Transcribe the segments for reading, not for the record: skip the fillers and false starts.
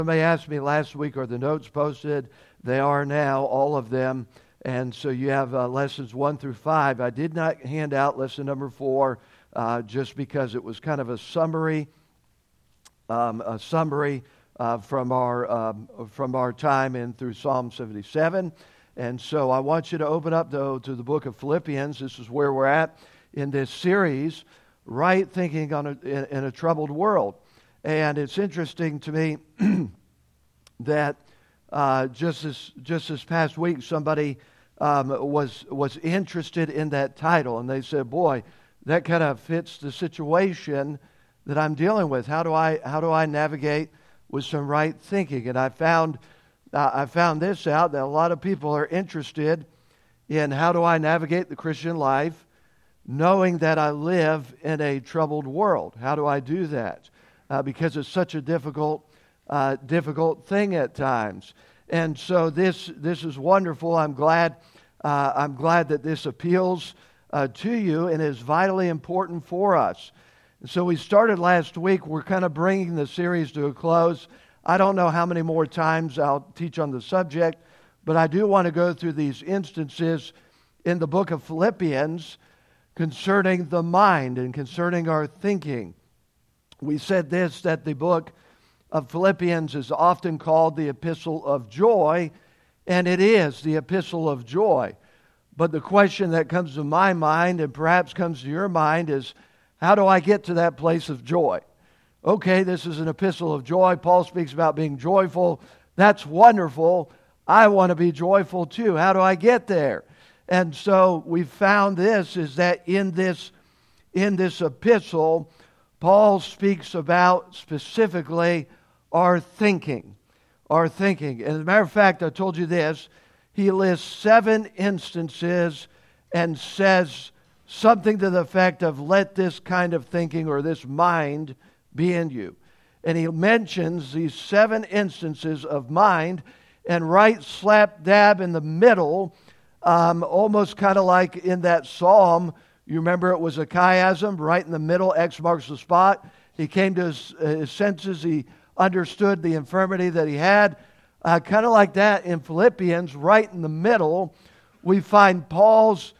Somebody asked me last week, are the notes posted? They are now, all of them. And so you have lessons 1 through 5. I did not hand out lesson number 4 just because it was kind of a summary from our time in through Psalm 77. And so I want you to open up, though, to the book of Philippians. This is where we're at in this series, Right Thinking in a Troubled World. And it's interesting to me that just this past week, somebody was interested in that title, and they said, "Boy, that kind of fits the situation that I'm dealing with. How do I navigate with some right thinking?" And I found this out, that a lot of people are interested in how do I navigate the Christian life, knowing that I live in a troubled world. How do I do that? Because it's such a difficult thing at times. And so this is wonderful. I'm glad that this appeals to you and is vitally important for us. And so we started last week. We're kind of bringing the series to a close. I don't know how many more times I'll teach on the subject, but I do want to go through these instances in the book of Philippians concerning the mind and concerning our thinking. We said this, that the book of Philippians is often called the epistle of joy, and it is the epistle of joy. But the question that comes to my mind, and perhaps comes to your mind, is how do I get to that place of joy? Okay, this is an epistle of joy. Paul speaks about being joyful. That's wonderful. I want to be joyful too. How do I get there? And so we found this, is that in this epistle, Paul speaks about specifically our thinking. Our thinking. And as a matter of fact, I told you this, he lists 7 instances and says something to the effect of, let this kind of thinking or this mind be in you. And he mentions these 7 instances of mind, and right slap dab in the middle, almost kind of like in that psalm. You remember it was a chiasm, right in the middle, X marks the spot. He came to his senses, he understood the infirmity that he had. Kind of like that in Philippians, right in the middle, we find Paul's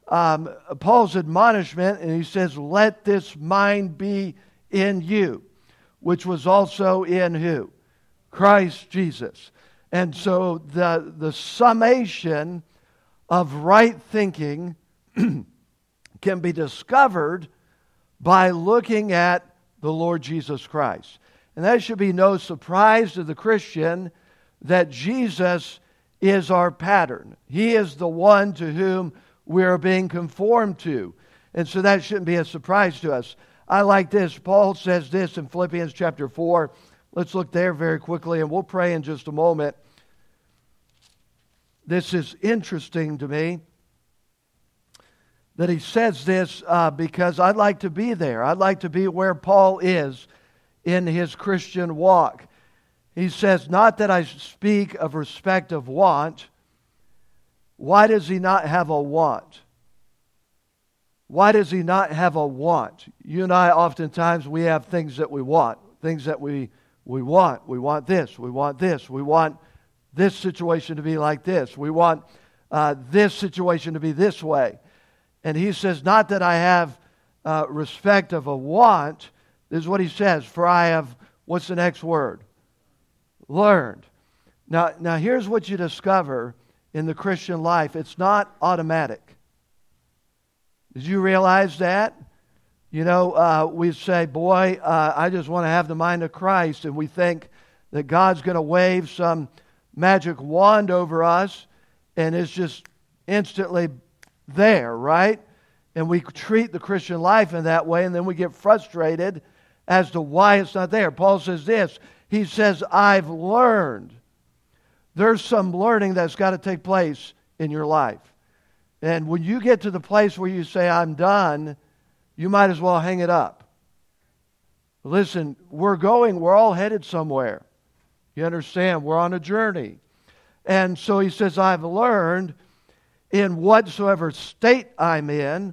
admonishment, and he says, let this mind be in you, which was also in who? Christ Jesus. And so the summation of right thinking can be discovered by looking at the Lord Jesus Christ. And that should be no surprise to the Christian that Jesus is our pattern. He is the one to whom we are being conformed to. And so that shouldn't be a surprise to us. I like this. Paul says this in Philippians chapter 4. Let's look there very quickly, and we'll pray in just a moment. This is interesting to me that he says this because I'd like to be there. I'd like to be where Paul is in his Christian walk. He says, not that I speak of respect of want. Why does he not have a want? Why does he not have a want? You and I, oftentimes, we have things that we want. Things that we want. We want this. We want this. We want this situation to be like this. We want this situation to be this way. And he says, not that I have respect of a want. This is what he says. For I have, what's the next word? Learned. Now here's what you discover in the Christian life. It's not automatic. Did you realize that? You know, we say, boy, I just want to have the mind of Christ. And we think that God's going to wave some magic wand over us and it's just instantly there, right? And we treat the Christian life in that way, and then we get frustrated as to why it's not there. Paul says this. He says, I've learned. There's some learning that's got to take place in your life. And when you get to the place where you say, I'm done, you might as well hang it up. Listen, we're all headed somewhere. You understand? We're on a journey. And so he says, I've learned in whatsoever state I'm in,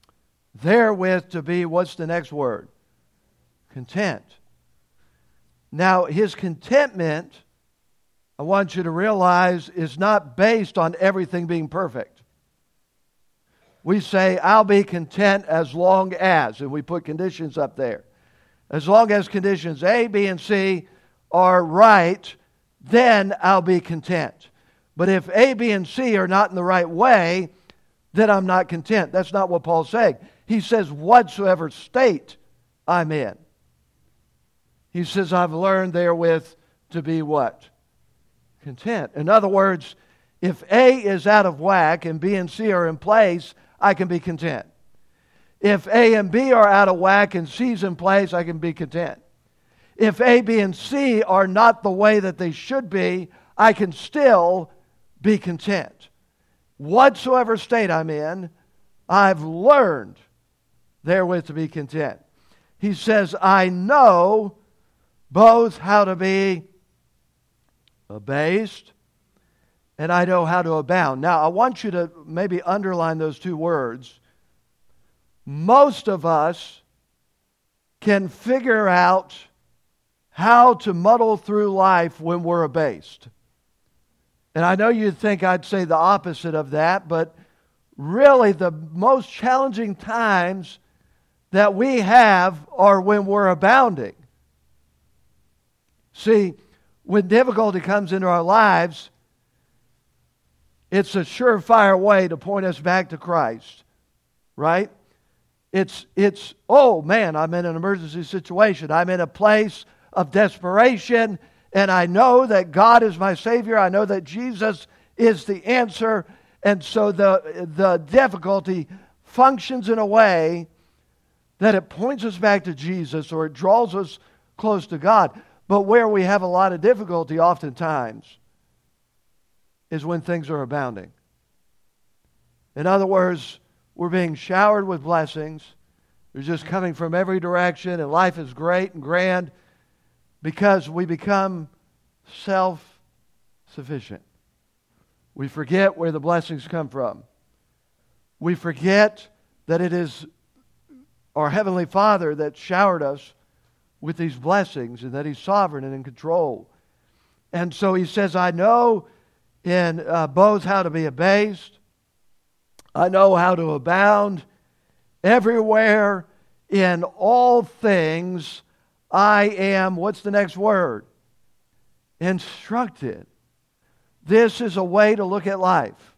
therewith to be, what's the next word? Content. Now, his contentment, I want you to realize, is not based on everything being perfect. We say, I'll be content as long as, and we put conditions up there. As long as conditions A, B, and C are right, then I'll be content. But if A, B, and C are not in the right way, then I'm not content. That's not what Paul's saying. He says, whatsoever state I'm in. He says, I've learned therewith to be what? Content. In other words, if A is out of whack and B and C are in place, I can be content. If A and B are out of whack and C's in place, I can be content. If A, B, and C are not the way that they should be, I can still be content. Whatsoever state I'm in, I've learned therewith to be content. He says, I know both how to be abased and I know how to abound. Now, I want you to maybe underline those two words. Most of us can figure out how to muddle through life when we're abased. And I know you'd think I'd say the opposite of that, but really the most challenging times that we have are when we're abounding. See, when difficulty comes into our lives, it's a surefire way to point us back to Christ, right? It's oh man, I'm in an emergency situation. I'm in a place of desperation, and I know that God is my Savior. I know that Jesus is the answer, and so the difficulty functions in a way that it points us back to Jesus or it draws us close to God. But where we have a lot of difficulty oftentimes is when things are abounding. In other words, we're being showered with blessings. They're just coming from every direction, and life is great and grand because we become self-sufficient. We forget where the blessings come from. We forget that it is our Heavenly Father that showered us with these blessings and that He's sovereign and in control. And so He says, I know in both how to be abased, I know how to abound. Everywhere, in all things, I am, what's the next word? Instructed. This is a way to look at life.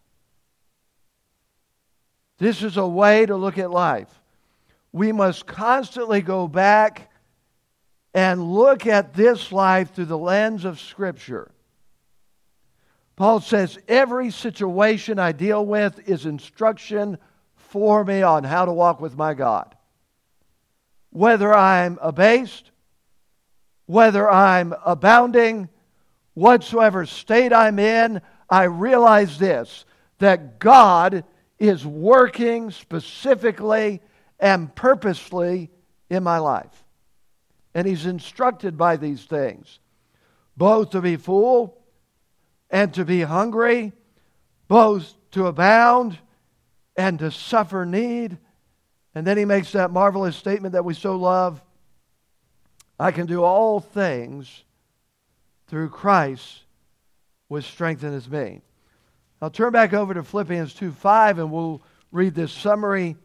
This is a way to look at life. We must constantly go back and look at this life through the lens of Scripture. Paul says, every situation I deal with is instruction for me on how to walk with my God. Whether I'm abased, whether I'm abounding, whatsoever state I'm in, I realize this, that God is working specifically and purposefully in my life. And He's instructed by these things, both to be full and to be hungry, both to abound and to suffer need. And then He makes that marvelous statement that we so love, I can do all things through Christ which strengthens me. I'll turn back over to Philippians 2:5 and we'll read this summary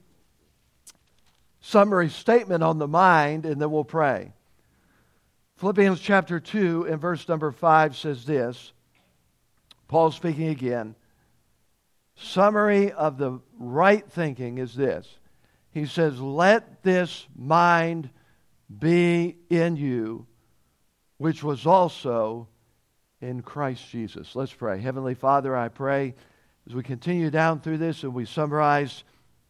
statement on the mind, and then we'll pray. Philippians chapter 2 and verse number 5 says this. Paul speaking again. Summary of the right thinking is this. He says, let this mind be in you, which was also in Christ Jesus. Let's pray. Heavenly Father, I pray as we continue down through this and we summarize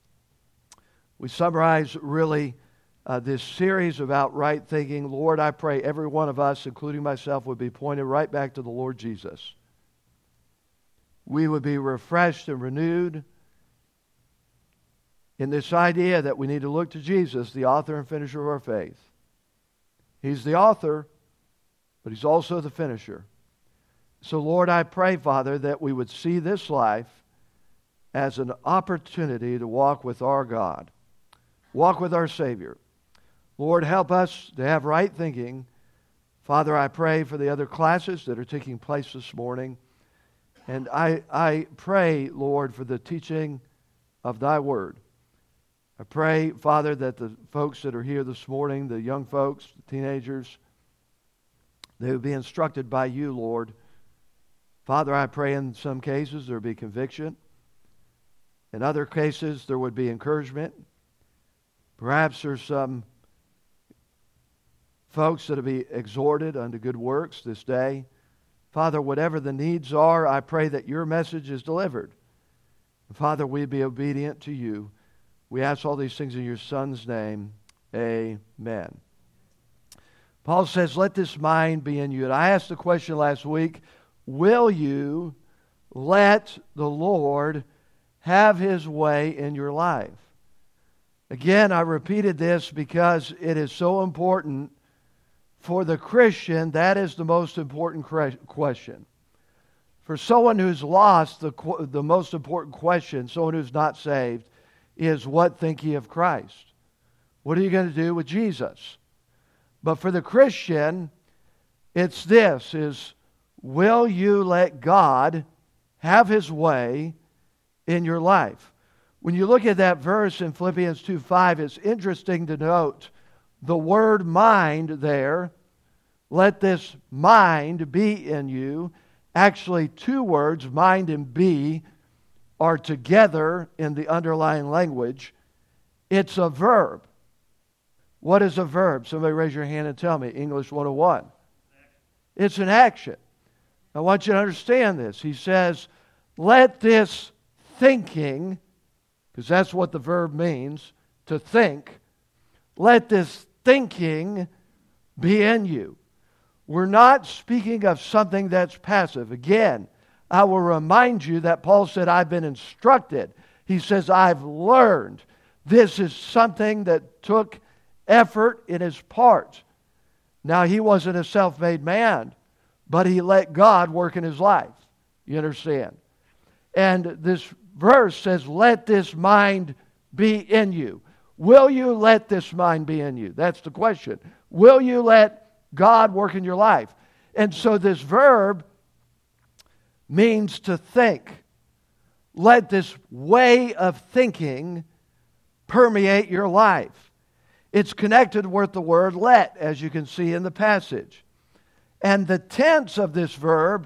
really this series about right thinking. Lord, I pray every one of us, including myself, would be pointed right back to the Lord Jesus. We would be refreshed and renewed in this idea that we need to look to Jesus, the author and finisher of our faith. He's the author, but He's also the finisher. So, Lord, I pray, Father, that we would see this life as an opportunity to walk with our God, walk with our Savior. Lord, help us to have right thinking. Father, I pray for the other classes that are taking place this morning. And I pray, Lord, for the teaching of Thy Word. I pray, Father, that the folks that are here this morning, the young folks, the teenagers, they would be instructed by You, Lord. Father, I pray in some cases there would be conviction. In other cases, there would be encouragement. Perhaps there's some folks that will be exhorted unto good works this day. Father, whatever the needs are, I pray that Your message is delivered. Father, we be obedient to You. We ask all these things in Your Son's name. Amen. Paul says, let this mind be in you. And I asked the question last week, will you let the Lord have His way in your life? Again, I repeated this because it is so important. For the Christian, that is the most important question. For someone who's lost, the most important question, someone who's not saved, is what think ye of Christ? What are you going to do with Jesus? But for the Christian, it's this, is will you let God have His way in your life? When you look at that verse in Philippians 2:5, it's interesting to note the word mind there, let this mind be in you. Actually, two words, mind and be, are together in the underlying language. It's a verb. What is a verb? Somebody raise your hand and tell me. English 101. It's an action. I want you to understand this. He says, let this thinking, because that's what the verb means, to think, let this thinking be in you. We're not speaking of something that's passive. Again, I will remind you that Paul said, I've been instructed. He says, I've learned. This is something that took effort in his part. Now, he wasn't a self-made man, but he let God work in his life. You understand? And this verse says, let this mind be in you. Will you let this mind be in you? That's the question. Will you let God work in your life? And so this verb means to think. Let this way of thinking permeate your life. It's connected with the word let, as you can see in the passage. And the tense of this verb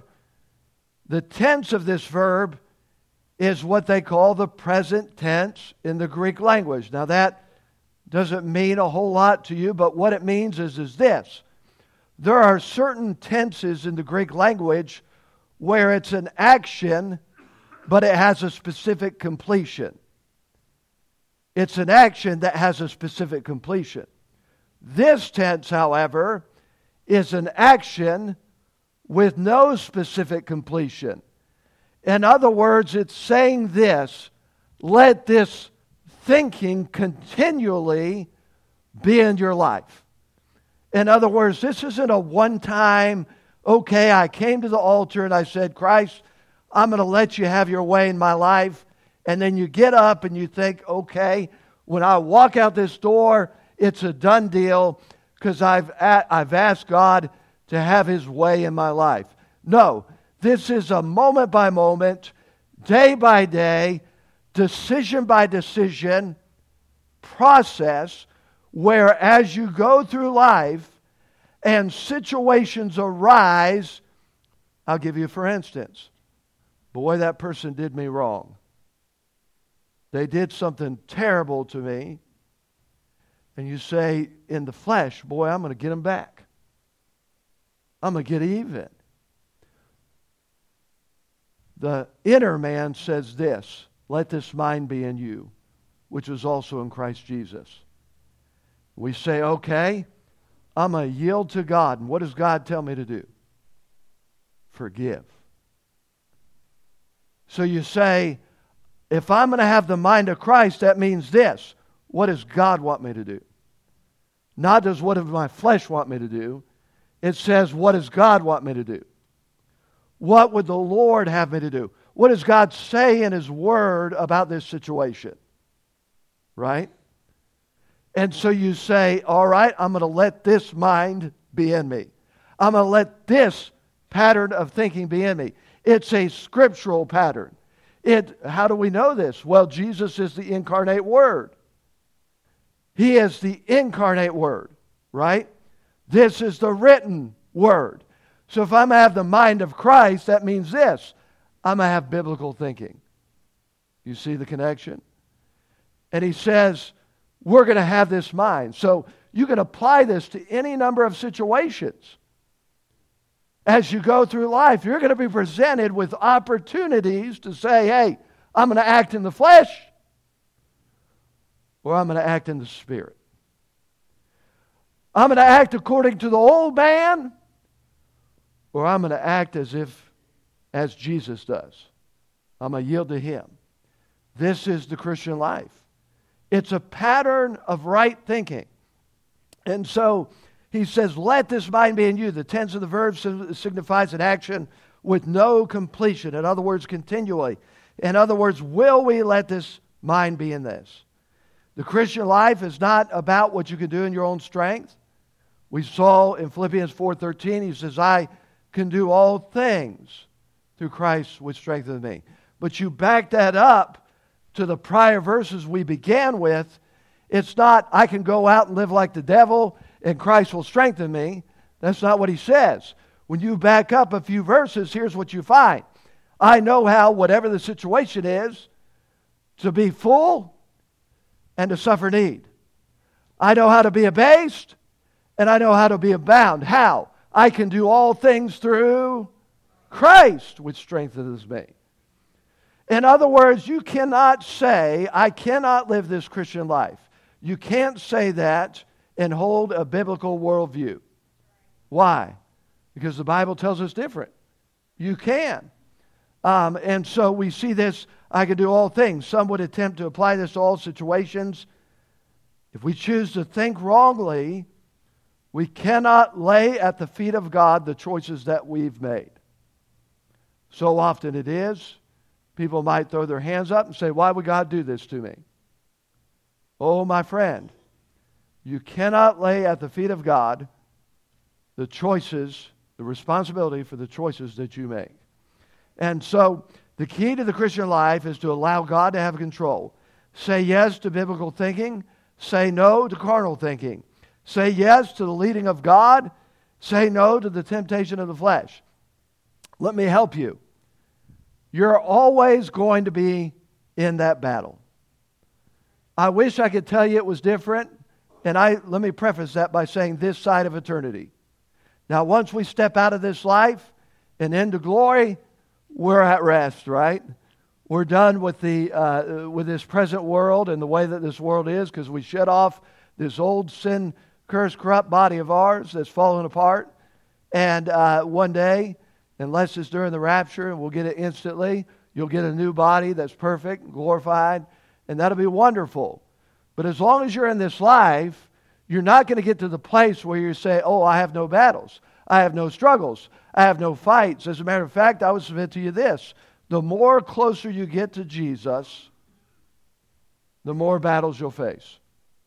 is what they call the present tense in the Greek language. Now that doesn't mean a whole lot to you, but what it means is this. There are certain tenses in the Greek language where it's an action, but it has a specific completion. It's an action that has a specific completion. This tense, however, is an action with no specific completion. In other words, it's saying this, let this thinking continually be in your life. In other words, this isn't a one-time, okay, I came to the altar and I said, Christ, I'm going to let you have your way in my life. And then you get up and you think, okay, when I walk out this door, it's a done deal because I've asked God to have His way in my life. No, this is a moment by moment, day by day, decision by decision process where as you go through life and situations arise, I'll give you for instance, boy, that person did me wrong. They did something terrible to me. And you say, in the flesh, boy, I'm going to get them back. I'm going to get even. The inner man says this, let this mind be in you, which was also in Christ Jesus. We say, okay, I'm going to yield to God. And what does God tell me to do? Forgive. So you say, if I'm going to have the mind of Christ, that means this. What does God want me to do? Not does what does my flesh want me to do. It says, what does God want me to do? What would the Lord have me to do? What does God say in His Word about this situation? Right? And so you say, all right, I'm going to let this mind be in me. I'm going to let this pattern of thinking be in me. It's a scriptural pattern. How do we know this? Well, Jesus is the incarnate Word. He is the incarnate Word, right? This is the written Word. So if I'm going to have the mind of Christ, that means this. I'm going to have biblical thinking. You see the connection? And he says, we're going to have this mind. So you can apply this to any number of situations. As you go through life, you're going to be presented with opportunities to say, hey, I'm going to act in the flesh, or I'm going to act in the Spirit. I'm going to act according to the old man, or I'm going to act as Jesus does. I'm going to yield to Him. This is the Christian life. It's a pattern of right thinking. And so he says, let this mind be in you. The tense of the verb signifies an action with no completion. In other words, continually. In other words, will we let this mind be in this? The Christian life is not about what you can do in your own strength. We saw in Philippians 4:13, he says, I can do all things through Christ which strengthens me. But you back that up to the prior verses we began with. It's not, I can go out and live like the devil and Christ will strengthen me. That's not what he says. When you back up a few verses, here's what you find. I know how, whatever the situation is, to be full and to suffer need. I know how to be abased and I know how to be abound. How? I can do all things through Christ, which strengthens me. In other words, you cannot say, I cannot live this Christian life. You can't say that and hold a biblical worldview. Why? Because the Bible tells us different. You can. And so we see this, I can do all things. Some would attempt to apply this to all situations. If we choose to think wrongly, we cannot lay at the feet of God the choices that we've made. So often it is. People might throw their hands up and say, why would God do this to me? Oh, my friend, you cannot lay at the feet of God the choices, the responsibility for the choices that you make. And so the key to the Christian life is to allow God to have control. Say yes to biblical thinking. Say no to carnal thinking. Say yes to the leading of God. Say no to the temptation of the flesh. Let me help you. You're always going to be in that battle. I wish I could tell you it was different. And let me preface that by saying this side of eternity. Now, once we step out of this life and into glory, we're at rest, right? We're done with with this present world and the way that this world is, because we shed off this old sin, cursed, corrupt body of ours that's fallen apart. And one day, unless it's during the rapture, and we'll get it instantly, you'll get a new body that's perfect, glorified, and that'll be wonderful. But as long as you're in this life, you're not going to get to the place where you say, oh, I have no battles. I have no struggles. I have no fights. As a matter of fact, I would submit to you this. The more closer you get to Jesus, the more battles you'll face.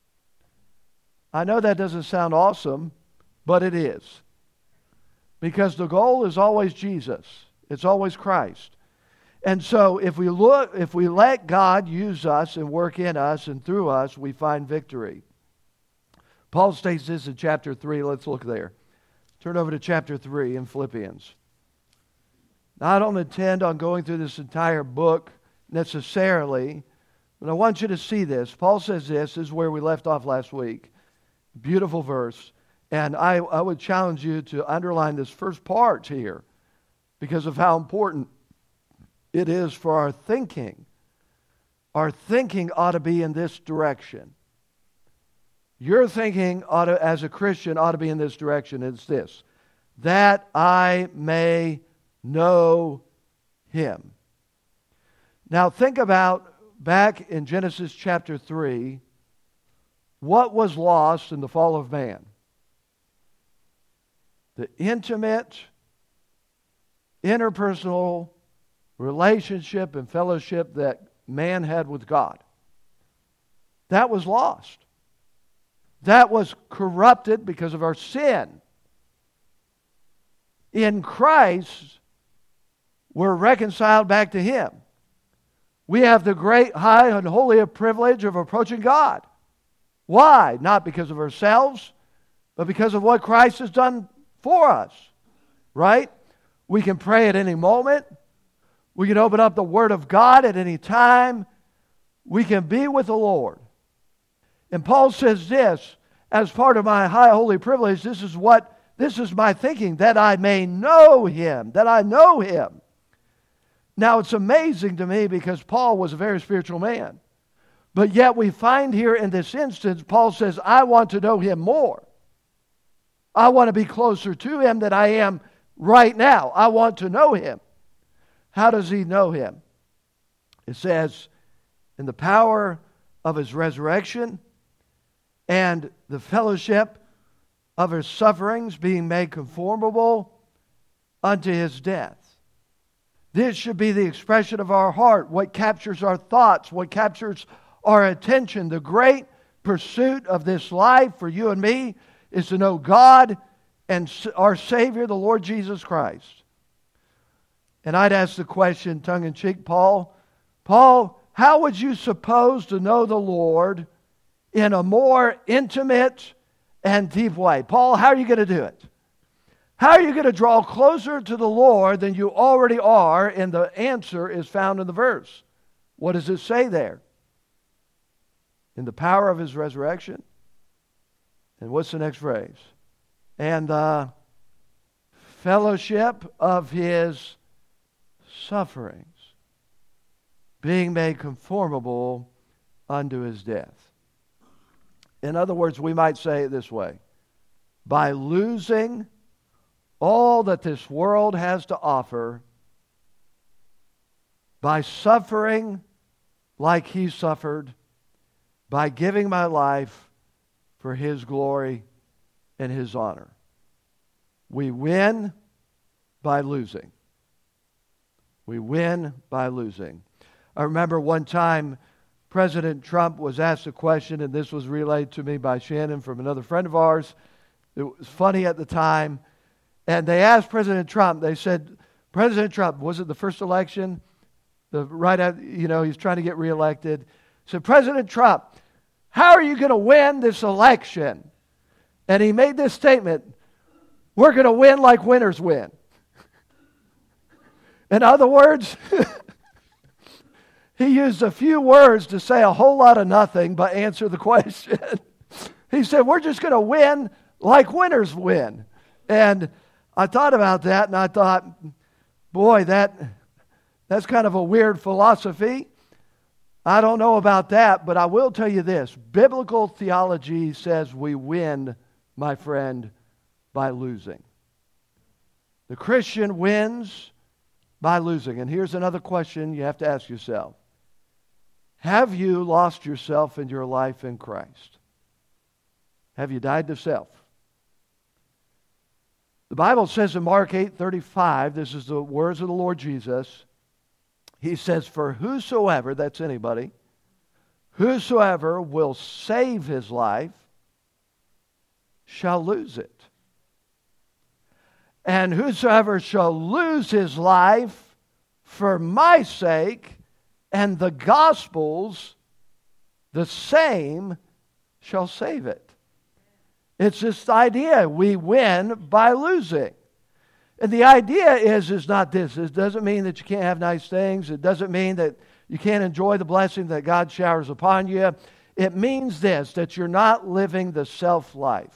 I know that doesn't sound awesome, but it is. Because the goal is always Jesus. It's always Christ. And so if we let God use us and work in us and through us, we find victory. Paul states this in chapter 3. Let's look there. Turn over to chapter 3 in Philippians. Now, I don't intend on going through this entire book necessarily, but I want you to see this. Paul says this is where we left off last week. Beautiful verse. And I would challenge you to underline this first part here because of how important it is for our thinking. Our thinking ought to be in this direction. Your thinking as a Christian ought to be in this direction. It's this: that I may know Him. Now think about back in Genesis chapter 3, what was lost in the fall of man? The intimate, interpersonal relationship and fellowship that man had with God. That was lost. That was corrupted because of our sin. in Christ, we're reconciled back to Him. We have the great, high, and holy privilege of approaching God. Why? Not because of ourselves, but because of what Christ has done for us. Right? We can pray at any moment. We can open up the Word of God at any time. We can be with the Lord. And Paul says this, as part of my high holy privilege, this is my thinking, that I may know Him, that I know Him. Now it's amazing to me because Paul was a very spiritual man. But yet we find here in this instance, Paul says, I want to know Him more. I want to be closer to Him than I am right now. I want to know Him. How does he know Him? It says, in the power of His resurrection and the fellowship of His sufferings, being made conformable unto His death. This should be the expression of our heart, what captures our thoughts, what captures our attention. The great pursuit of this life for you and me is to know God and our Savior, the Lord Jesus Christ. And I'd ask the question, tongue-in-cheek, Paul, how would you suppose to know the Lord in a more intimate and deep way? Paul, how are you going to do it? How are you going to draw closer to the Lord than you already are? And the answer is found in the verse. What does it say there? In the power of His resurrection. And what's the next phrase? And the fellowship of His sufferings, being made conformable unto His death. In other words, we might say it this way. By losing all that this world has to offer, by suffering like He suffered, by giving my life for His glory and His honor. We win by losing. We win by losing. I remember one time President Trump was asked a question, and this was relayed to me by Shannon from another friend of ours. It was funny at the time. And they asked President Trump, they said, President Trump, was it the first election? He's trying to get reelected. So President Trump, how are you going to win this election? And he made this statement, we're going to win like winners win. In other words, he used a few words to say a whole lot of nothing but answer the question. He said, we're just going to win like winners win. And I thought about that, and I thought, boy, that's kind of a weird philosophy. I don't know about that, but I will tell you this. Biblical theology says we win, my friend, by losing. The Christian wins by losing. And here's another question you have to ask yourself. Have you lost yourself in your life in Christ? Have you died to self? The Bible says in Mark 8:35, this is the words of the Lord Jesus. He says, for whosoever, that's anybody, whosoever will save his life shall lose it. And whosoever shall lose his life for my sake and the gospel's, the same shall save it. It's this idea, we win by losing. And the idea is not this. It doesn't mean that you can't have nice things. It doesn't mean that you can't enjoy the blessing that God showers upon you. It means this, that you're not living the self-life.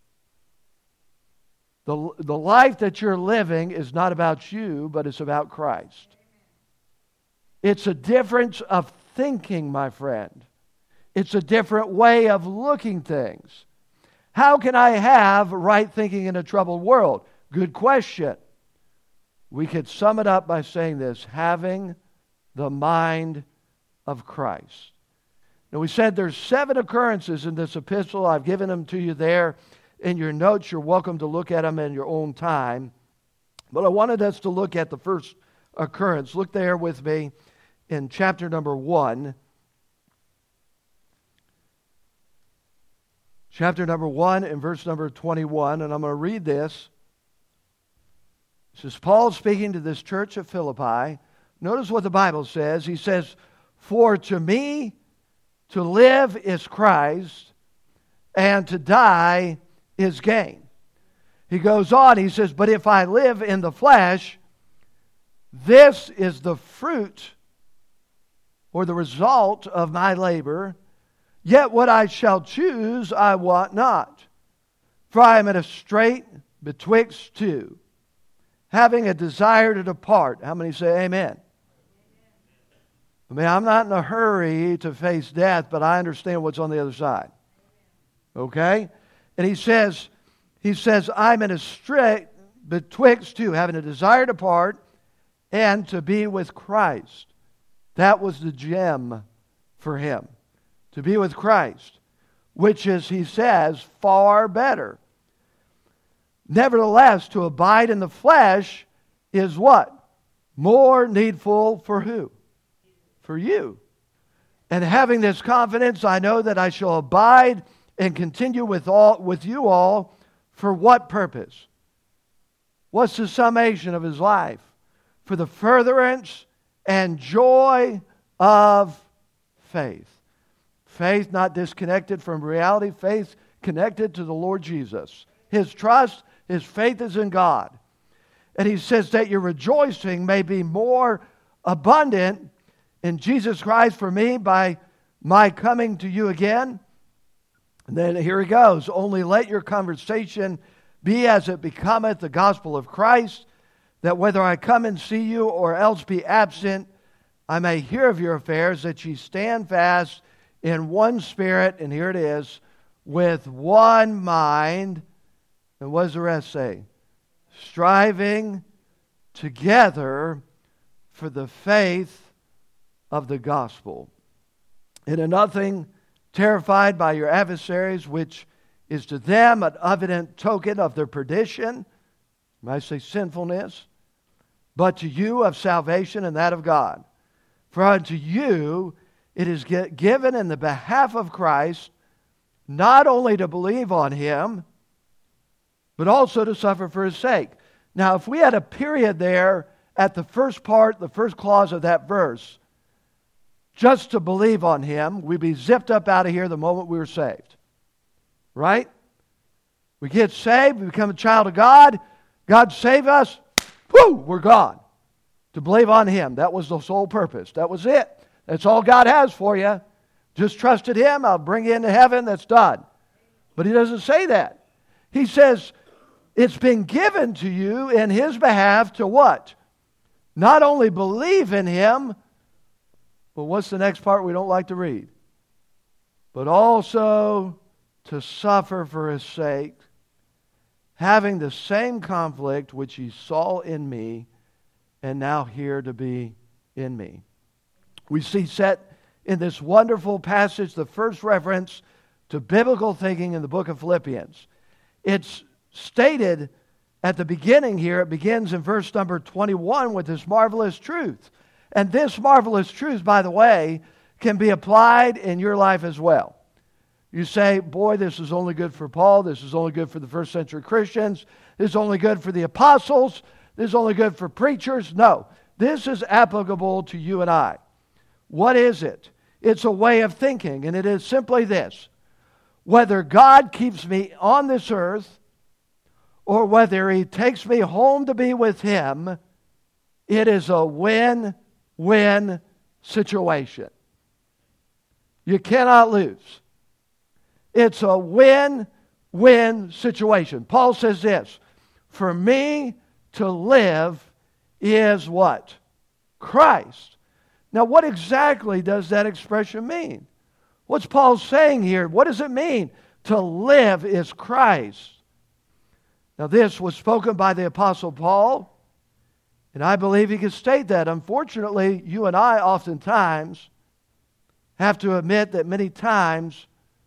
The life that you're living is not about you, but it's about Christ. It's a difference of thinking, my friend. It's a different way of looking things. How can I have right thinking in a troubled world? Good question. We could sum it up by saying this, having the mind of Christ. Now we said there's 7 occurrences in this epistle. I've given them to you there in your notes. You're welcome to look at them in your own time. But I wanted us to look at the first occurrence. Look there with me in chapter number 1. Chapter number 1 and verse number 21. And I'm going to read this. This is Paul speaking to this church at Philippi. Notice what the Bible says. He says, "For to me to live is Christ, and to die is gain." He goes on, he says, "But if I live in the flesh, this is the fruit or the result of my labor. Yet what I shall choose I want not. For I am at a strait betwixt two, having a desire to depart." How many say amen? I mean, I'm not in a hurry to face death, but I understand what's on the other side. Okay? And he says, "I'm in a strait betwixt two, having a desire to depart and to be with Christ." That was the gem for him. To be with Christ, which is, he says, far better. Nevertheless, to abide in the flesh is what? More needful for who? For you. And having this confidence, I know that I shall abide and continue with you all. For what purpose? What's the summation of his life? For the furtherance and joy of faith. Faith not disconnected from reality. Faith connected to the Lord Jesus. His trust, his faith is in God. And he says that your rejoicing may be more abundant in Jesus Christ for me by my coming to you again. And then here he goes. "Only let your conversation be as it becometh the gospel of Christ, that whether I come and see you or else be absent, I may hear of your affairs, that ye stand fast in one spirit," and here it is, "with one mind." And what does the rest say? "Striving together for the faith of the gospel. And in nothing terrified by your adversaries, which is to them an evident token of their perdition," I say sinfulness, "but to you of salvation and that of God. For unto you it is given in the behalf of Christ, not only to believe on him, but also to suffer for his sake." Now, if we had a period there at the first part, the first clause of that verse, just to believe on him, we'd be zipped up out of here the moment we were saved. Right? We get saved, we become a child of God, God save us, whoo, we're gone. To believe on him, that was the sole purpose. That was it. That's all God has for you. Just trusted him, I'll bring you into heaven, that's done. But he doesn't say that. He says, it's been given to you in his behalf to what? Not only believe in him, but what's the next part we don't like to read? But also to suffer for his sake, having the same conflict which he saw in me, and now here to be in me. We see set in this wonderful passage the first reference to biblical thinking in the book of Philippians. It's stated at the beginning here. It begins in verse number 21 with this marvelous truth. And this marvelous truth, by the way, can be applied in your life as well. You say, boy, this is only good for Paul. This is only good for the first century Christians. This is only good for the apostles. This is only good for preachers. No, this is applicable to you and I. What is it? It's a way of thinking, and it is simply this. Whether God keeps me on this earth or whether he takes me home to be with him, it is a win-win situation. You cannot lose. It's a win-win situation. Paul says this, for me to live is what? Christ. Now, what exactly does that expression mean? What's Paul saying here? What does it mean? To live is Christ. Now, this was spoken by the Apostle Paul, and I believe he could state that. Unfortunately, you and I oftentimes have to admit that many times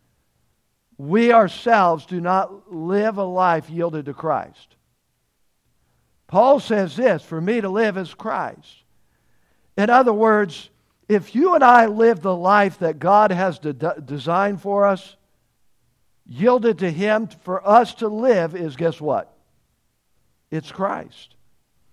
we ourselves do not live a life yielded to Christ. Paul says this, for me to live is Christ. In other words, if you and I live the life that God has designed for us, yielded to him for us to live is, guess what? It's Christ.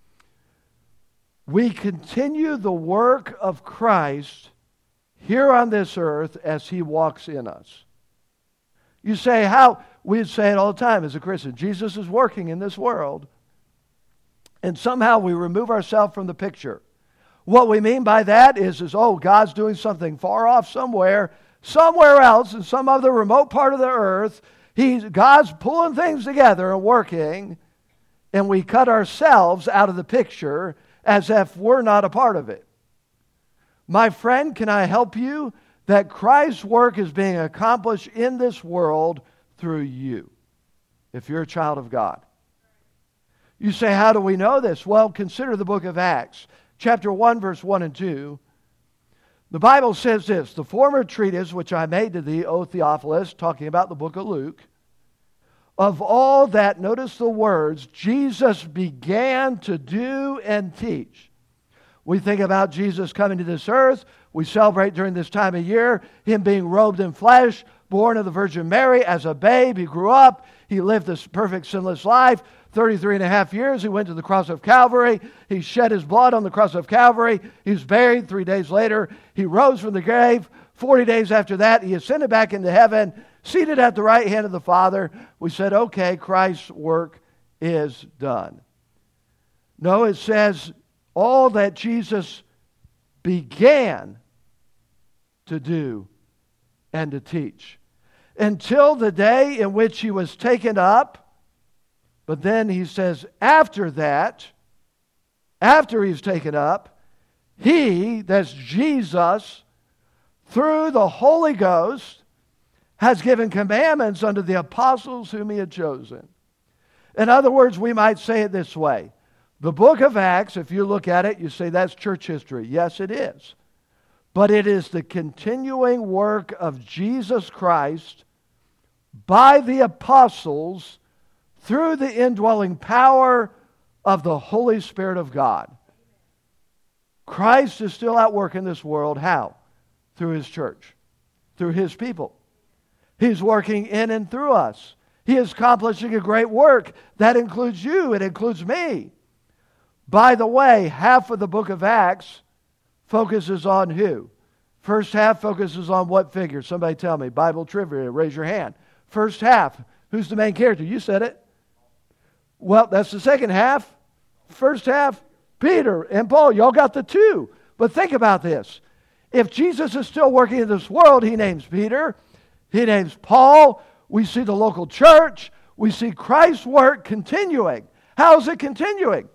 we continue the work of Christ here on this earth as He walks in us. You say, how? We say it all the time as a Christian. Jesus is working in this world. And somehow we remove ourselves from the picture. What we mean by that is God's doing something far off somewhere else in some other remote part of the earth. God's pulling things together and working, and we cut ourselves out of the picture as if we're not a part of it. My friend, can I help you? That Christ's work is being accomplished in this world through you, if you're a child of God. You say, how do we know this? Well, consider the book of Acts, chapter 1, verse 1 and 2. The Bible says this, the former treatise which I made to thee, O Theophilus, talking about the book of Luke, of all that, notice the words, Jesus began to do and teach. We think about Jesus coming to this earth. We celebrate during this time of year Him being robed in flesh, born of the Virgin Mary as a babe. He grew up. He lived this perfect sinless life. 33 and a half years. He went to the cross of Calvary. He shed His blood on the cross of Calvary. He was buried. 3 days later, He rose from the grave. 40 days after that, He ascended back into heaven, seated at the right hand of the Father. We said, okay, Christ's work is done. No, it says all that Jesus began to do and to teach until the day in which He was taken up. But then He says, after that, after He's taken up, He, that's Jesus, through the Holy Ghost, has given commandments unto the apostles whom He had chosen. In other words, we might say it this way. The book of Acts, if you look at it, you say that's church history. Yes, it is. But it is the continuing work of Jesus Christ by the apostles through the indwelling power of the Holy Spirit of God. Christ is still at work in this world. How? Through His church, through His people. He's working in and through us. He is accomplishing a great work. That includes you. It includes me. By the way, half of the book of Acts focuses on who? First half focuses on what figure? Somebody tell me. Bible trivia, raise your hand. First half, who's the main character? You said it. Well, that's the second half. First half, Peter and Paul. Y'all got the two. But think about this. If Jesus is still working in this world, He names Peter. He names Paul. We see the local church. We see Christ's work continuing. How is it continuing?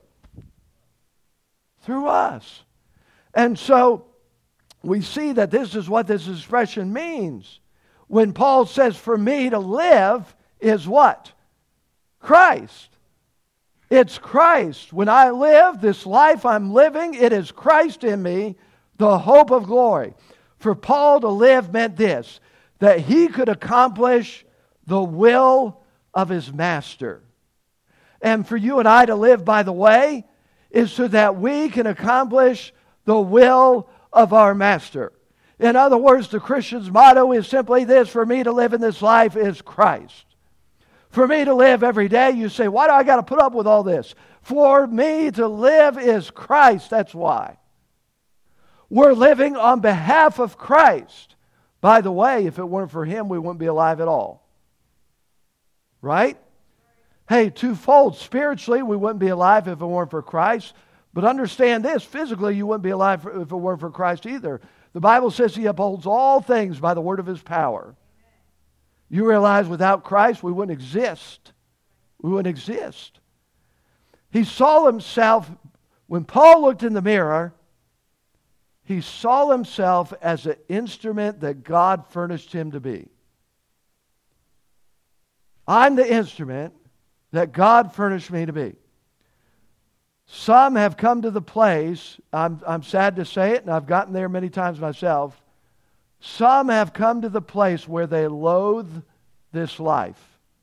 Through us. And so we see that this is what this expression means. When Paul says, for me to live is what? Christ. It's Christ. When I live, this life I'm living, it is Christ in me, the hope of glory. For Paul to live meant this, that he could accomplish the will of his master. And for you and I to live, by the way, is so that we can accomplish the will of our master. In other words, the Christian's motto is simply this: for me to live in this life is Christ. For me to live every day, you say, why do I got to put up with all this? For me to live is Christ. That's why. We're living on behalf of Christ. By the way, if it weren't for Him, we wouldn't be alive at all. Right? Hey, twofold. Spiritually, we wouldn't be alive if it weren't for Christ. But understand this, physically, you wouldn't be alive if it weren't for Christ either. The Bible says He upholds all things by the word of His power. You realize without Christ, we wouldn't exist. We wouldn't exist. He saw himself, when Paul looked in the mirror, he saw himself as an instrument that God furnished him to be. I'm the instrument that God furnished me to be. Some have come to the place, I'm sad to say it, and I've gotten there many times myself. Some have come to the place where they loathe this life,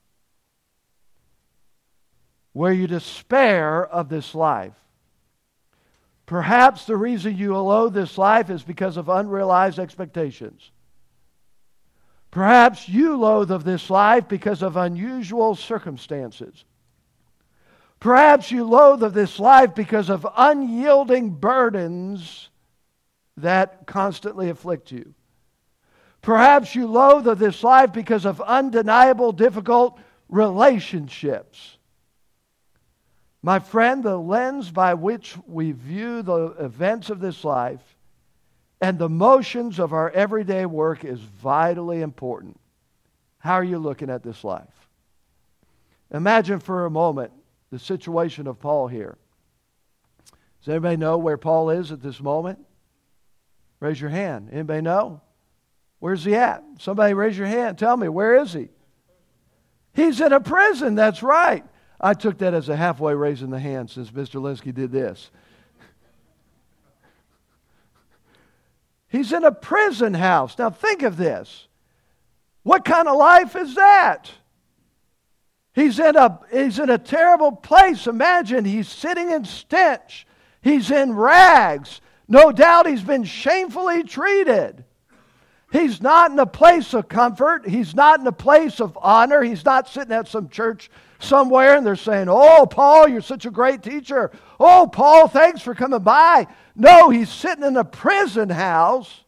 where you despair of this life. Perhaps the reason you loathe this life is because of unrealized expectations. Perhaps you loathe of this life because of unusual circumstances. Perhaps you loathe of this life because of unyielding burdens that constantly afflict you. Perhaps you loathe of this life because of undeniable, difficult relationships. My friend, the lens by which we view the events of this life and the motions of our everyday work is vitally important. How are you looking at this life? Imagine for a moment the situation of Paul here. Does anybody know where Paul is at this moment? Raise your hand. Anybody know? Where's he at? Somebody raise your hand. Tell me, where is he? He's in a prison, that's right. I took that as a halfway raising the hand since Mr. Linsky did this. He's in a prison house. Now think of this. What kind of life is that? He's in a terrible place. Imagine he's sitting in stench. He's in rags. No doubt he's been shamefully treated. He's not in a place of comfort. He's not in a place of honor. He's not sitting at some church somewhere and they're saying, "Oh, Paul, you're such a great teacher. Oh, Paul, thanks for coming by." No, he's sitting in a prison house.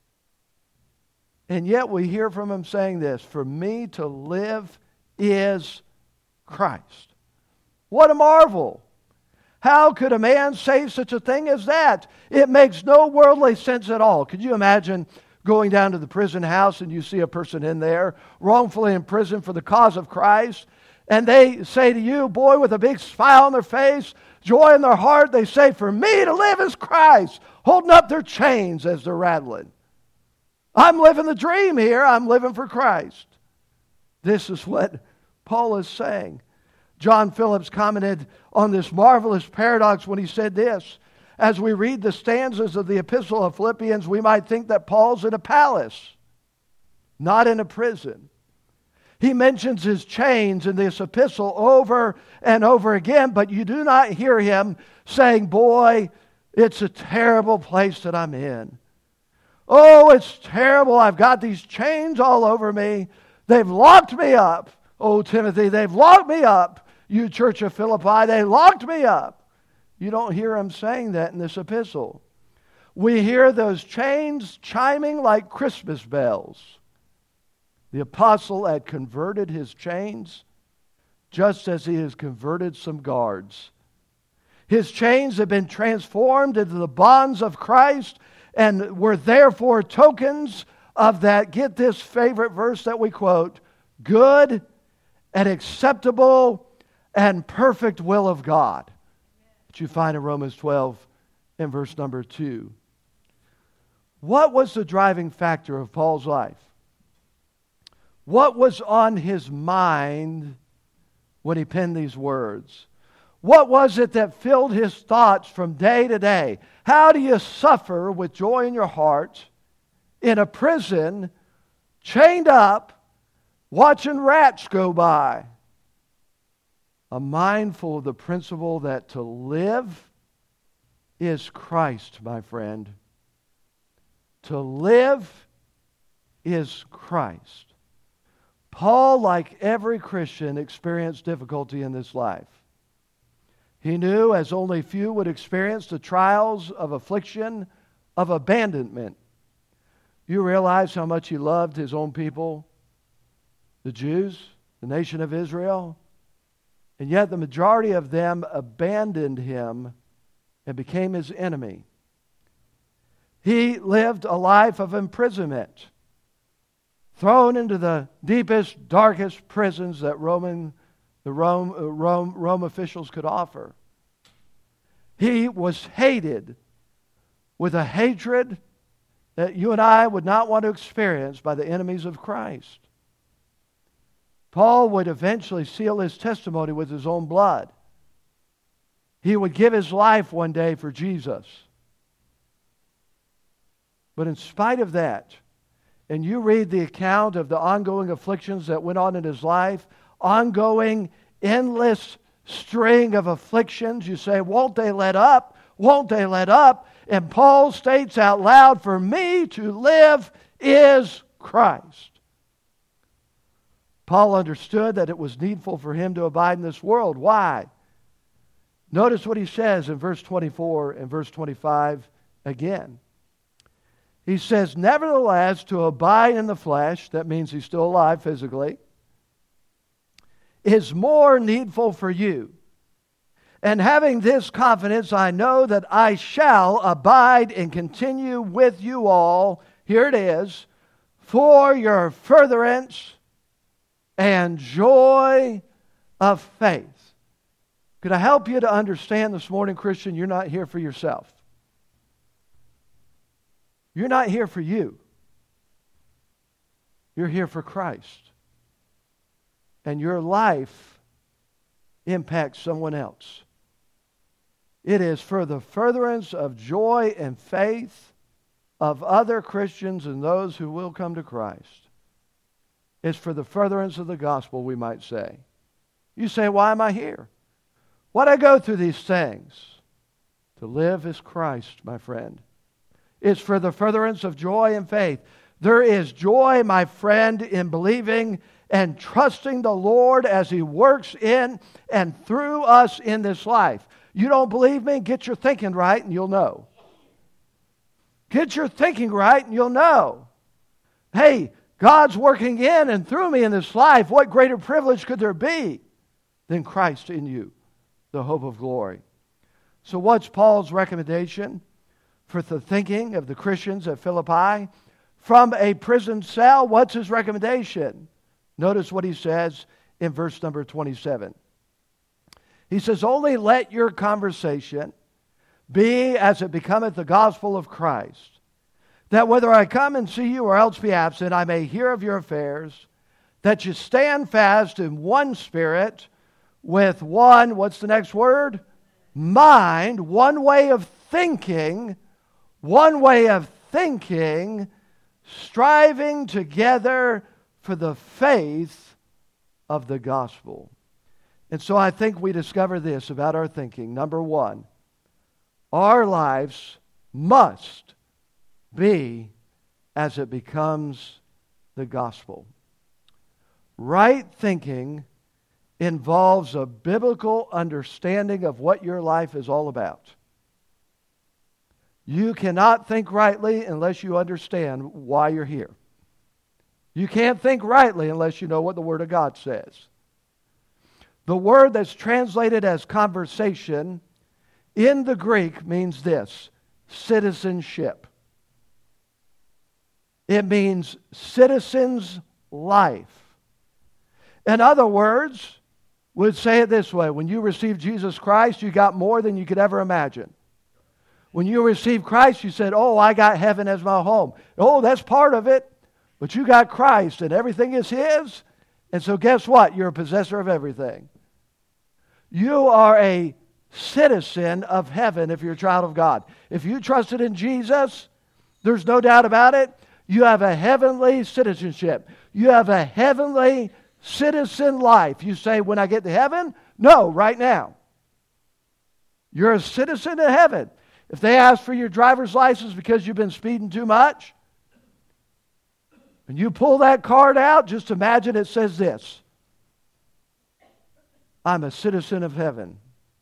And yet we hear from him saying this, "For me to live is Christ." What a marvel. How could a man say such a thing as that? It makes no worldly sense at all. Could you imagine going down to the prison house and you see a person in there wrongfully imprisoned for the cause of Christ, and they say to you, boy, with a big smile on their face, joy in their heart, they say, "For me to live is Christ," holding up their chains as they're rattling. I'm living the dream here. I'm living for Christ. This is what Paul is saying. John Phillips commented on this marvelous paradox when he said this: as we read the stanzas of the Epistle of Philippians, we might think that Paul's in a palace, not in a prison. He mentions his chains in this epistle over and over again, but you do not hear him saying, "Boy, it's a terrible place that I'm in. Oh, it's terrible. I've got these chains all over me. They've locked me up. Oh, Timothy, they've locked me up. You church of Philippi, they locked me up." You don't hear him saying that in this epistle. We hear those chains chiming like Christmas bells. The apostle had converted his chains just as he has converted some guards. His chains have been transformed into the bonds of Christ and were therefore tokens of that, get this favorite verse that we quote, good and acceptable and perfect will of God, that you find in Romans 12 and verse number 2. What was the driving factor of Paul's life? What was on his mind when he penned these words? What was it that filled his thoughts from day to day? How do you suffer with joy in your heart in a prison, chained up, watching rats go by? I'm mindful of the principle that to live is Christ, my friend. To live is Christ. Paul, like every Christian, experienced difficulty in this life. He knew, as only few would experience, the trials of affliction, of abandonment. You realize how much he loved his own people, the Jews, the nation of Israel, and yet the majority of them abandoned him and became his enemy. He lived a life of imprisonment, thrown into the deepest, darkest prisons that Rome officials could offer. He was hated with a hatred that you and I would not want to experience by the enemies of Christ. Paul would eventually seal his testimony with his own blood. He would give his life one day for Jesus. But in spite of that, and you read the account of the ongoing afflictions that went on in his life, ongoing, endless string of afflictions, you say, won't they let up? Won't they let up? And Paul states out loud, "For me to live is Christ." Paul understood that it was needful for him to abide in this world. Why? Notice what he says in verse 24 and verse 25 again. He says, nevertheless, to abide in the flesh, that means he's still alive physically, is more needful for you. And having this confidence, I know that I shall abide and continue with you all, here it is, for your furtherance and joy of faith. Could I help you to understand this morning, Christian, you're not here for yourself. You're not here for you. You're here for Christ. And your life impacts someone else. It is for the furtherance of joy and faith of other Christians and those who will come to Christ. It's for the furtherance of the gospel, we might say. You say, why am I here? Why do I go through these things? To live is Christ, my friend. It's for the furtherance of joy and faith. There is joy, my friend, in believing and trusting the Lord as He works in and through us in this life. You don't believe me? Get your thinking right and you'll know. Get your thinking right and you'll know. Hey, God's working in and through me in this life. What greater privilege could there be than Christ in you, the hope of glory? So what's Paul's recommendation for the thinking of the Christians at Philippi? From a prison cell, what's his recommendation? Notice what he says in verse number 27. He says, only let your conversation be as it becometh the gospel of Christ, that whether I come and see you or else be absent, I may hear of your affairs, that you stand fast in one spirit, with one, what's the next word? Mind, one way of thinking, striving together for the faith of the gospel. And so I think we discover this about our thinking. Number one, our lives must be as it becomes the gospel. Right thinking involves a biblical understanding of what your life is all about. You cannot think rightly unless you understand why you're here. You can't think rightly unless you know what the Word of God says. The word that's translated as conversation in the Greek means this: citizenship. It means citizen's life. In other words, we'd say it this way: when you received Jesus Christ, you got more than you could ever imagine. When you received Christ, you said, oh, I got heaven as my home. Oh, that's part of it. But you got Christ and everything is His. And so guess what? You're a possessor of everything. You are a citizen of heaven if you're a child of God. If you trusted in Jesus, there's no doubt about it, you have a heavenly citizenship. You have a heavenly citizen life. You say, when I get to heaven? No, right now. You're a citizen of heaven. If they ask for your driver's license because you've been speeding too much, and you pull that card out, just imagine it says this: I'm a citizen of heaven.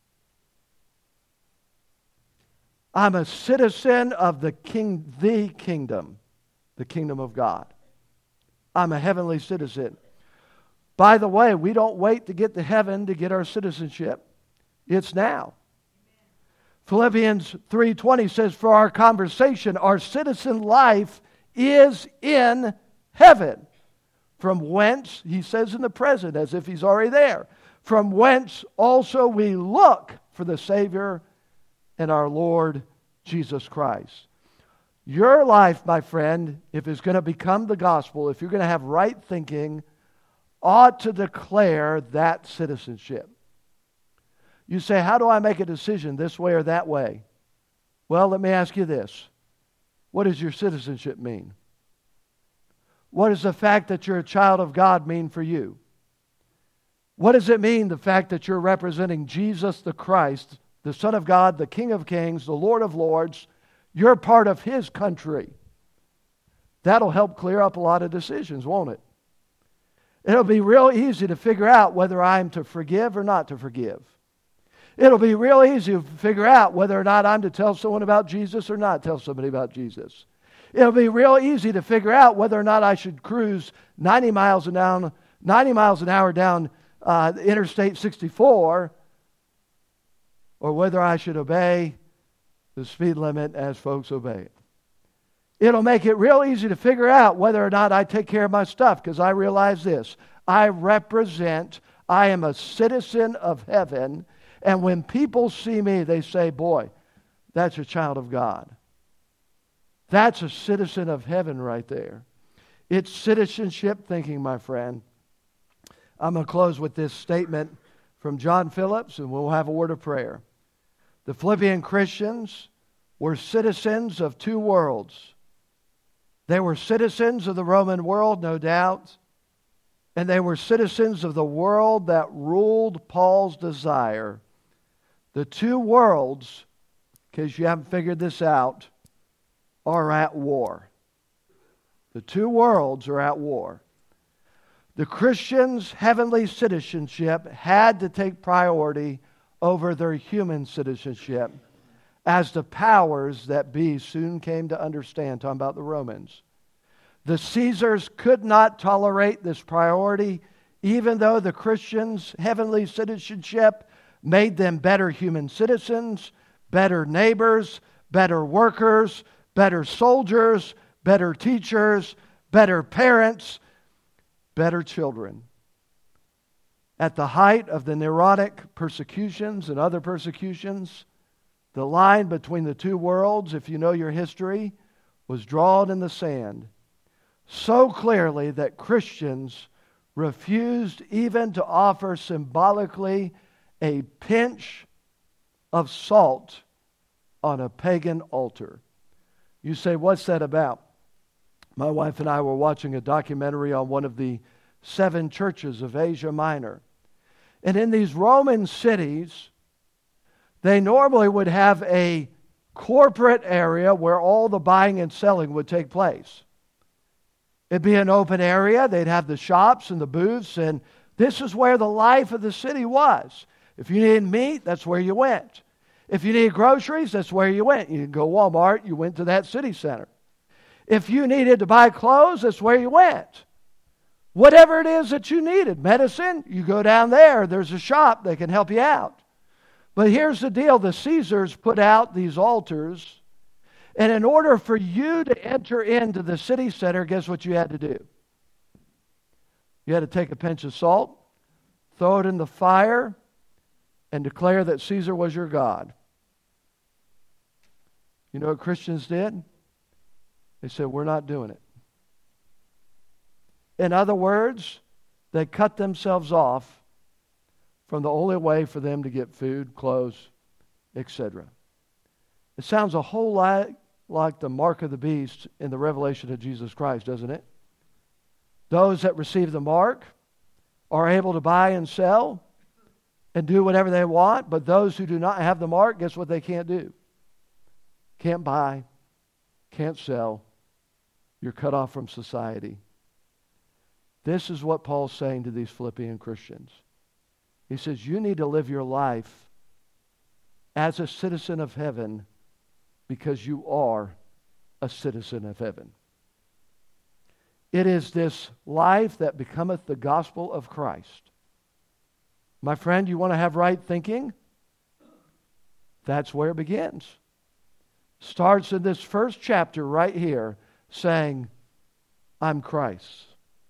I'm a citizen of the kingdom of God. I'm a heavenly citizen. By the way, we don't wait to get to heaven to get our citizenship. It's now. Philippians 3:20 says, for our conversation, our citizen life is in heaven, from whence, he says in the present, as if he's already there, from whence also we look for the Savior and our Lord Jesus Christ. Your life, my friend, if it's going to become the gospel, if you're going to have right thinking, ought to declare that citizenship. You say, how do I make a decision this way or that way? Well, let me ask you this. What does your citizenship mean? What does the fact that you're a child of God mean for you? What does it mean, the fact that you're representing Jesus the Christ, the Son of God, the King of Kings, the Lord of Lords? You're part of His country. That'll help clear up a lot of decisions, won't it? It'll be real easy to figure out whether I'm to forgive or not to forgive. It'll be real easy to figure out whether or not I'm to tell someone about Jesus or not tell somebody about Jesus. It'll be real easy to figure out whether or not I should cruise 90 miles an hour down Interstate 64, or whether I should obey the speed limit as folks obey it. It'll make it real easy to figure out whether or not I take care of my stuff, because I realize this. I am a citizen of heaven, and when people see me, they say, boy, that's a child of God. That's a citizen of heaven right there. It's citizenship thinking, my friend. I'm going to close with this statement from John Phillips, and we'll have a word of prayer. The Philippian Christians were citizens of two worlds. They were citizens of the Roman world, no doubt, and they were citizens of the world that ruled Paul's desire. The two worlds, in case you haven't figured this out, are at war. The two worlds are at war. The Christians' heavenly citizenship had to take priority over their human citizenship, as the powers that be soon came to understand, talking about the Romans. The Caesars could not tolerate this priority, even though the Christians' heavenly citizenship made them better human citizens, better neighbors, better workers, better soldiers, better teachers, better parents, better children. At the height of the Neronic persecutions and other persecutions, the line between the two worlds, if you know your history, was drawn in the sand so clearly that Christians refused even to offer symbolically a pinch of salt on a pagan altar. You say, what's that about? My wife and I were watching a documentary on one of the 7 churches of Asia Minor. And in these Roman cities, they normally would have a corporate area where all the buying and selling would take place. It'd be an open area. They'd have the shops and the booths, and this is where the life of the city was. If you needed meat, that's where you went. If you needed groceries, that's where you went. You didn't go to Walmart, you went to that city center. If you needed to buy clothes, that's where you went. Whatever it is that you needed, medicine, you go down there. There's a shop that can help you out. But here's the deal. The Caesars put out these altars, and in order for you to enter into the city center, guess what you had to do? You had to take a pinch of salt, throw it in the fire, and declare that Caesar was your God. You know what Christians did? They said, we're not doing it. In other words, they cut themselves off from the only way for them to get food, clothes, etc. It sounds a whole lot like the mark of the beast in the revelation of Jesus Christ, doesn't it? Those that receive the mark are able to buy and sell and do whatever they want, but those who do not have the mark, guess what they can't do? Can't buy, can't sell. You're cut off from society. This is what Paul's saying to these Philippian Christians. He says, you need to live your life as a citizen of heaven because you are a citizen of heaven. It is this life that becometh the gospel of Christ. My friend, you want to have right thinking? That's where it begins. Starts in this first chapter right here saying, I'm Christ.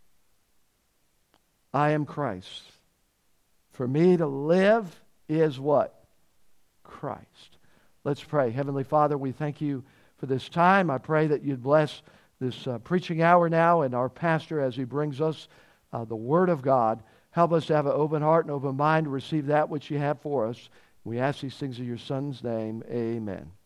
I am Christ. For me to live is what? Christ. Let's pray. Heavenly Father, we thank you for this time. I pray that you'd bless this preaching hour now and our pastor as he brings us the Word of God. Help us to have an open heart and open mind to receive that which you have for us. We ask these things in your Son's name. Amen.